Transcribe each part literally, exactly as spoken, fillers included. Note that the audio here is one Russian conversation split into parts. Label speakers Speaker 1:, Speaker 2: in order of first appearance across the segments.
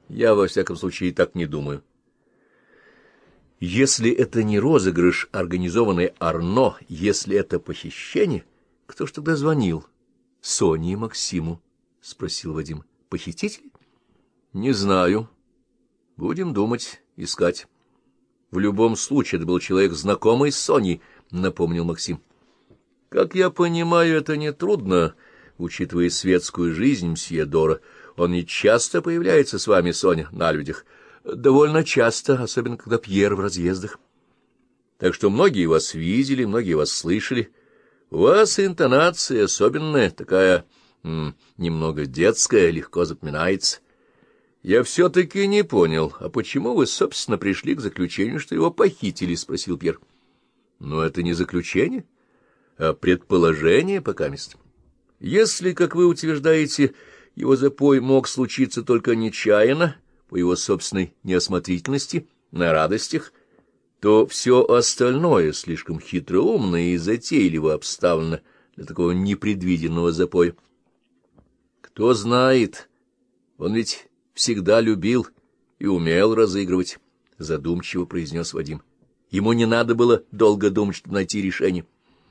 Speaker 1: Я, во всяком случае, так не думаю. Если это не розыгрыш, организованный Арно, если это похищение, кто ж тогда звонил? Соне и Максиму, — спросил Вадим. — Похититель? — Не знаю. Будем думать, искать. В любом случае, это был человек, знакомый с Соней, — напомнил Максим. — Как я понимаю, это нетрудно, учитывая светскую жизнь мсье Дора. Он не часто появляется с вами, Соня, на людях. Довольно часто, особенно когда Пьер в разъездах. Так что многие вас видели, многие вас слышали. У вас интонация особенная, такая м, немного детская, легко запоминается. Я все-таки не понял, а почему вы, собственно, пришли к заключению, что его похитили, — спросил Пьер. — Но это не заключение, а предположение покамест. Если, как вы утверждаете, его запой мог случиться только нечаянно, по его собственной неосмотрительности, на радостях, то все остальное слишком хитроумно и затейливо обставлено для такого непредвиденного запоя. Кто знает, он ведь всегда любил и умел разыгрывать, — задумчиво произнес Вадим. Ему не надо было долго думать, чтобы найти решение.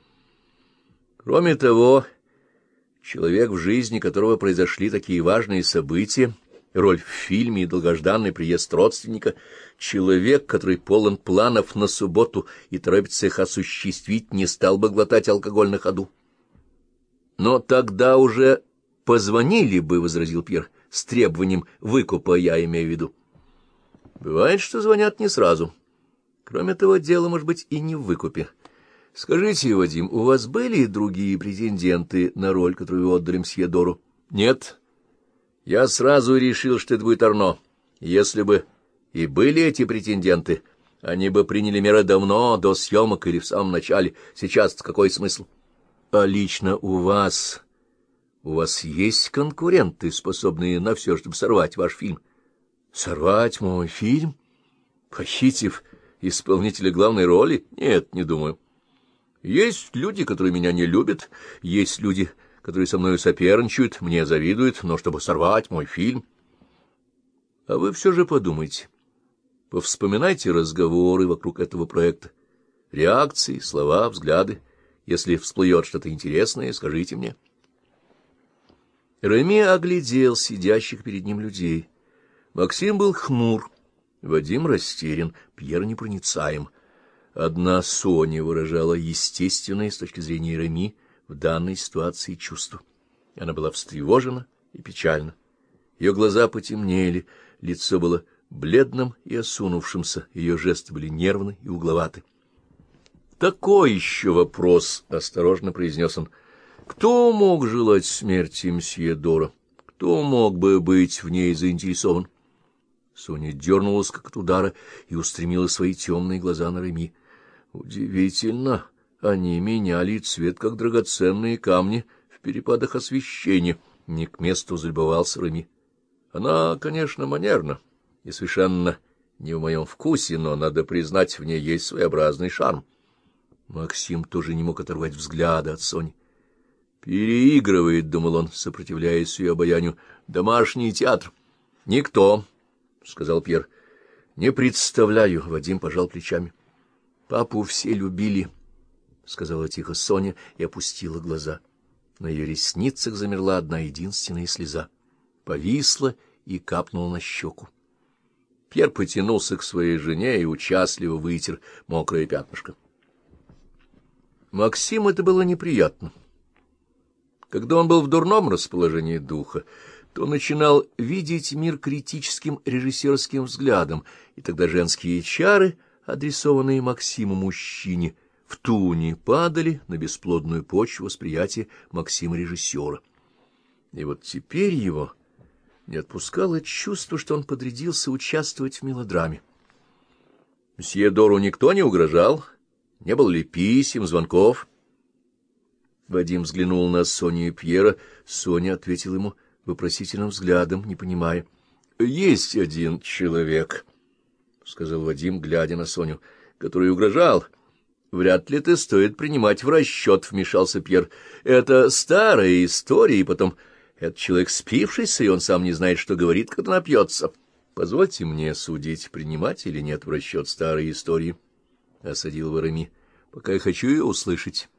Speaker 1: Кроме того, человек, в жизни которого произошли такие важные события, роль в фильме и долгожданный приезд родственника, человек, который полон планов на субботу и торопится их осуществить, не стал бы глотать алкоголь на ходу. — Но тогда уже позвонили бы, — возразил Пьер, — с требованием выкупа, я имею в виду. Бывает, что звонят не сразу. Кроме того, дело может быть и не в выкупе. Скажите, Вадим, у вас были другие претенденты на роль, которую вы отдали мсье Дору? — Нет. Я сразу решил, что это будет Арно. Если бы и были эти претенденты, они бы приняли меры давно, до съемок или в самом начале. Сейчас какой смысл? А лично у вас... У вас есть конкуренты, способные на все, чтобы сорвать ваш фильм? Сорвать мой фильм? Похитив исполнителя главной роли? Нет, не думаю. Есть люди, которые меня не любят, есть люди, которые со мной соперничают, мне завидуют, но чтобы сорвать мой фильм... А вы все же подумайте, повспоминайте разговоры вокруг этого проекта, реакции, слова, взгляды. Если всплывет что-то интересное, скажите мне. Реми оглядел сидящих перед ним людей. Максим был хмур, Вадим растерян, Пьер непроницаем. Одна Соня выражала естественное с точки зрения Реми в данной ситуации чувство. Она была встревожена и печальна. Ее глаза потемнели, лицо было бледным и осунувшимся, ее жесты были нервны и угловаты. — Такой еще вопрос, — осторожно произнес он. — Кто мог желать смерти мсье Дора? Кто мог бы быть в ней заинтересован? Соня дернулась, как от удара, и устремила свои темные глаза на Реми. Удивительно, они меняли цвет, как драгоценные камни в перепадах освещения. Не к месту залюбовался Реми. Она, конечно, манерна и совершенно не в моем вкусе, но, надо признать, в ней есть своеобразный шарм. Максим тоже не мог оторвать взгляда от Сони. «Переигрывает», — думал он, сопротивляясь ее обаянию, — «домашний театр». «Никто», — сказал Пьер. «Не представляю», — Вадим пожал плечами. «Папу все любили», — сказала тихо Соня и опустила глаза. На ее ресницах замерла одна единственная слеза. Повисла и капнула на щеку. Пьер потянулся к своей жене и участливо вытер мокрое пятнышко. Максиму это было неприятно. Когда он был в дурном расположении духа, то начинал видеть мир критическим режиссерским взглядом, и тогда женские чары, адресованные Максиму мужчине, в туне падали на бесплодную почву восприятия Максима-режиссера. И вот теперь его не отпускало чувство, что он подрядился участвовать в мелодраме. Мсье Дору никто не угрожал, не было ли писем, звонков? Вадим взглянул на Соню и Пьера. Соня ответила ему вопросительным взглядом, не понимая. — Есть один человек, — сказал Вадим, глядя на Соню, — который угрожал. — Вряд ли это стоит принимать в расчет, — вмешался Пьер. — Это старая история, и потом этот человек спившийся, и он сам не знает, что говорит, когда напьется. Позвольте мне судить, принимать или нет в расчет старые истории, — осадил его Реми, — пока я хочу ее услышать.